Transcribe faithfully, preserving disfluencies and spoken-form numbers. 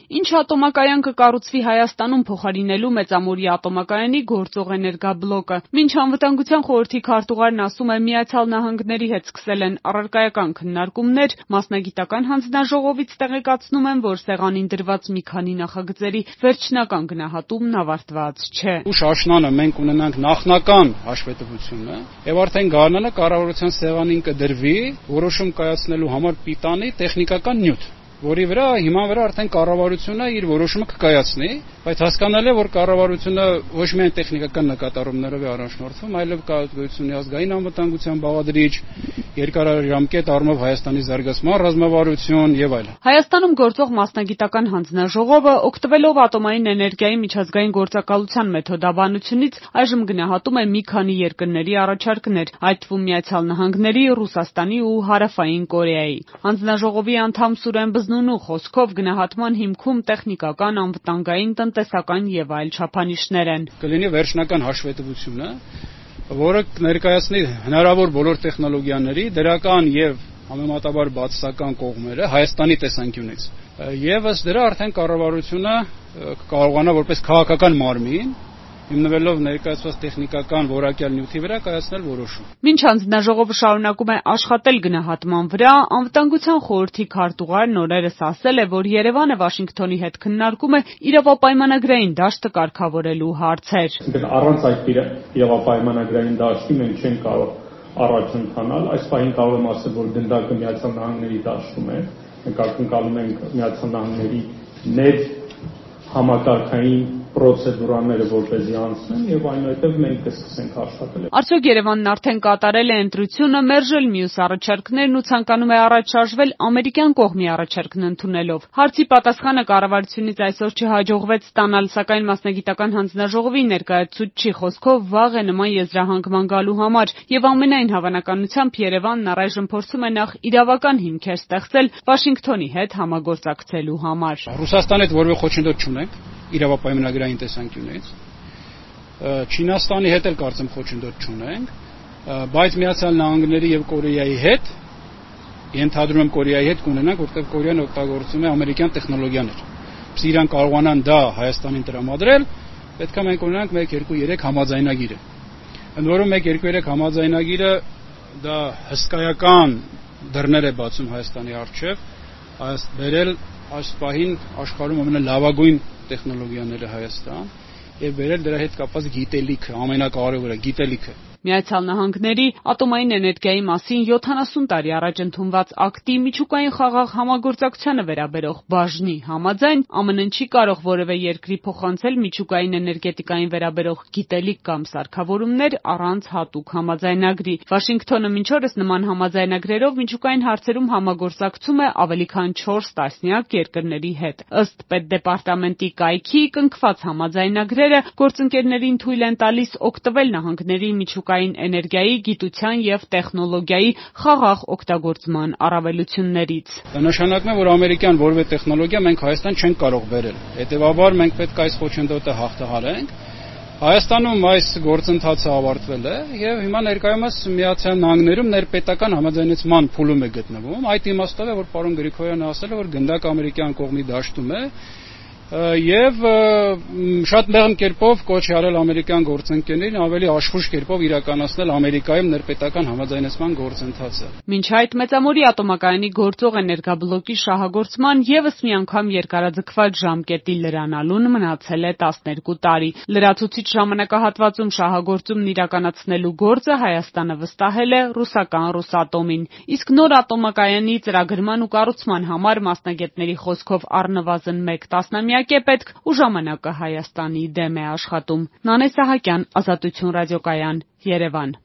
Ինչ ատոմակայան կկառուցվի Հայաստանում փոխարինելու Մեծամորի ատոմակայանի գործող էներգաբլոկը։ Մինչ Անվտանգության խորհրդի քարտուղարն ասում է, Միացյալ Նահանգների հետ սկսել են առարկայական քննարկումներ, մասնագիտական հանձնաժողովից տեղեկացնում են, որ սեղանին դրված մի քանի նախագծերի վերջնական գնահատումն ավարտված չէ։ Ուշ աշնանը մենք ունենանք նախնական հաշվետվությունը եւ արդեն գարնանը կառավարության սեղանին կդրվի որոշում կայացնելու համար պիտանի տեխնիկական նյութ, որի վրա հիմա վրա արդեն կառավարությունը իր որոշումը կկայացնի, բայց հասկանալի է, որ կառավարությունը ոչ միայն տեխնիկական նկատառումներով է առաջնորդվում, այլև կա գոյություն ազգային անվտանգության բաղադրիչ, երկարաժամկետ առումով Հայաստանի զարգացման ռազմավարություն եւ այլն։ Հայաստանում գործող մասնագիտական հանձնաժողովը, օգտվելով ատոմային էներգիայի միջազգային գործակալության մեթոդաբանությունից, այժմ գնահատում է մի քանի երկրների առաջարկներ, այդ թվում Միացյալ Նահանգների, Ռուսաստանի ու Հարավային Կորեայի։ Հանձնաժողովի անդամ Սուրեն Բզնունու խոսքով գնահատման հիմքում տեխնիկական, անվտանգային, տնտեսական եւ այլ չափանիշներ են։ Կլինի վերջնական հաշվետվությունը, որը կներկայացնի հնարավոր բոլոր տեխնոլոգիաների դրական եւ համեմատաբար բացասական կողմերը Հայաստանի տեսանկյունից։ Եվ ըստ դրա արդեն կառավարությունը կարողանա որպես քաղաքական մարմին հիմնվելով ներկայացված տեխնիկական որակյալ նյութի վրա կայացնել որոշում։ Մինչ հանձնաժողովը շարունակում է աշխատել գնահատման վրա, Անվտանգության խորհրդի քարտուղարն օրերս ասել է, որ Երևանը Վաշինգտոնի հետ քննարկում է իրավապայմանագրային դաշտը կարգավորելու հարցեր։ Առանց այդ իրավապայմանագրային դաշտի մենք չենք կարող առաջ ընթանալ։ Այս պահին կարող եմ ասել, որ գնդակը Միացյալ Նահանգների դաշտում է։ Մենք ակնկալում ենք Միացյալ Նահանգների ներ համակարգային պրոցեդուրաները որպեսզի անցնեն եւ այնուհետեւ մենք կսկսենք աշխատել։ Արդյոք Երևանն արդեն կատարել է ընտրությունը, մերժել մյուս առաջարկներն ու ցանկանում է առաջ շարժվել ամերիկյան կողմի առաջարկն ընդունելով։ Հարցի պատասխանը կառավարությունից այսօր չհաջողվեց ստանալ, սակայն մասնագիտական հանձնաժողովի ներկայացուցչի խոսքով վաղ է նման եզրահանգման գալու համար եւ ամենայն հավանականությամբ Երևանն առայժմ փորձում է նախ իրավական հիմքեր ստեղծել Վաշինգտոնի հետ համագործակցելու համար։ Ռուսաստանի հետ որևէ խոչընդոտ չունենք իրավապայմանագրային տեսանկյունից, Չինաստանի հետ էլ կարծեմ խոչընդոտ չունենք, բայց Միացյալ Նահանգների եւ Կորեայի հետ, ենթադրում եմ Կորեայի հետ կունենանք, որտեղ Կորեան օգտագործում է ամերիկյան տեխնոլոգիաներ։ Իսկ իրան կարողանան դա Հայաստանին տրամադրել, պետք է մենք ունենանք մեկ երկու երեք համաձայնագիրը։ Ընդ որում մեկ երկու երեք համաձայնագիրը դա հսկայական դռներ է բացում Հայաստանի առջև, այս բերել այս պահին աշխարհում ամենալավագույն տեխնոլոգիաները Հայաստան եւ բերել դրա հետ կապված գիտելիքը, ամենակարևորը գիտելիքը։ Միացյալ Նահանգների ատոմային էներգիայի մասին յոթանասուն տարի առաջ ընդունված ակտի միջուկային խաղաղ համագործակցությանը վերաբերող բաժնի համաձայն ԱՄՆ-ն չի կարող որևէ երկրի փոխանցել միջուկային էներգետիկային վերաբերող գիտելիք կամ սարքավորումներ առանց հատուկ համաձայնագրի։ Վաշինգտոնը մինչ օրս նման համաձայնագրերով միջուկային հարցերում համագործակցում է ավելի քան չորս տասնյակ երկրների հետ։ Ըստ Պետդեպարտամենտի կայքի կնքված համաձայնագրերը գործընկերներին թույլ են տալիս օգտվել նահանգների միջուկային էներգիայի, գիտության եւ տեխնոլոգիայի խաղաղ օգտագործման առավելություններից։ Դա նշանակում է, որ ամերիկյան որևէ տեխնոլոգիա մենք Հայաստան չենք կարող բերել։ Հետևաբար մենք պետք է այս խոչընդոտը հաղթահարենք։ Հայաստանում այս գործընթացը ավարտվել է եւ հիմա ներկայումս Միացյալ Նահանգներում ներպետական համաձայնեցման փուլում է գտնվում։ Այդ իմաստով է, որ պարոն Գրիգորյանը ասել է, որ գնդակ ամերիկյան կողմի դաշտում է եւ շատ մեղմ կերպով կոչ է արել ամերիկյան գործընկերներին ավելի աշխույժ կերպով իրականացնել Ամերիկայում ներպետական համաձայնեցման գործընթացը։ Մինչ այդ Մեծամորի ատոմակայանի գործող էներգաբլոկի շահագործման եւս մի անգամ երկարաձգված ժամկետի լրանալուն մնացել է տասներկու տարի։ Լրացուցիչ ժամանակահատվածում շահագործումն իրականացնելու գործը Հայաստանը վստահել է ռուսական Ռուսատոմին, իսկ նոր ատոմակայանի ծրագրման ու կառուցման համար մասնագետների խոսքով առնվազն մեկ տասնամյակ է պետք ու ժամանակը Հայաստանի դեմ է աշխատում։ Նանե Սահակյան, Ազատություն ռադիոկայան, Երևան։